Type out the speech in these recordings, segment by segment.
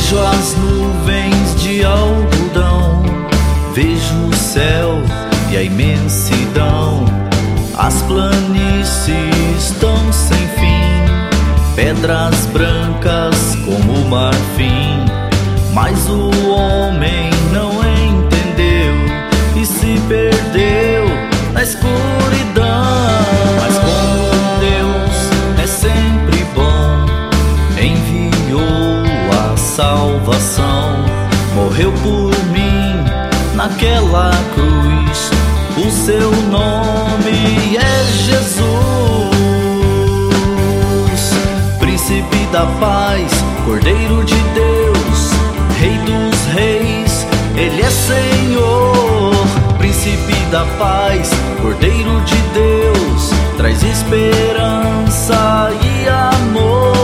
Vejo as nuvens de algodão, vejo o céu e a imensidão. As planícies estão sem fim, pedras brancas como marfim. Mas o homem não entendeu e se perdeu na escuridão. Mas como Deus é sempre bom, enviou a salvação, morreu por mim naquela cruz. O seu nome é Jesus, Príncipe da paz, Cordeiro de Deus, Rei dos reis, Ele é Senhor. Príncipe da paz, Cordeiro de Deus, traz esperança e amor.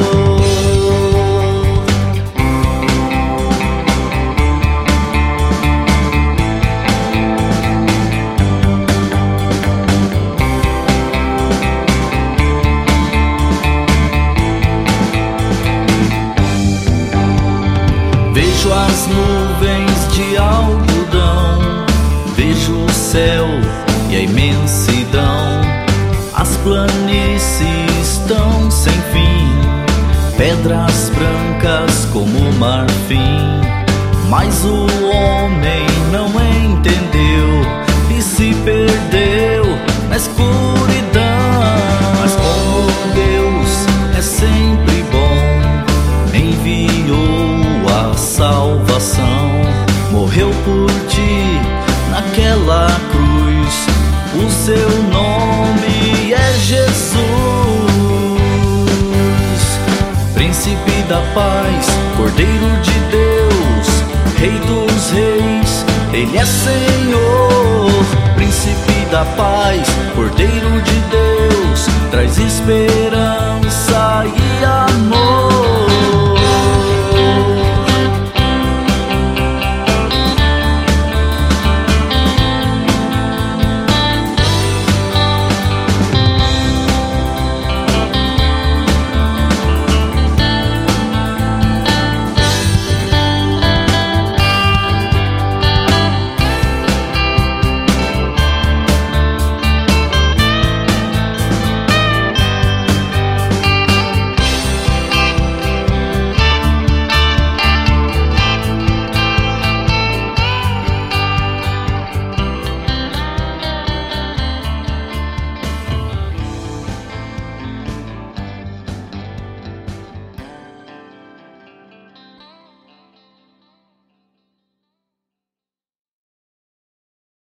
Vejo as nuvens de algodão, vejo o céu e a imensidão. As planícies estão sem fim, pedras brancas como marfim. Mas o homem não entendeu e se perdeu na escuridão. Mas como Deus é sempre bom, enviou a salvação, morreu por ti naquela cruz. O seu nome é Jesus, Príncipe da paz, Cordeiro de Deus, Rei dos reis, Ele é Senhor. Príncipe da paz, Cordeiro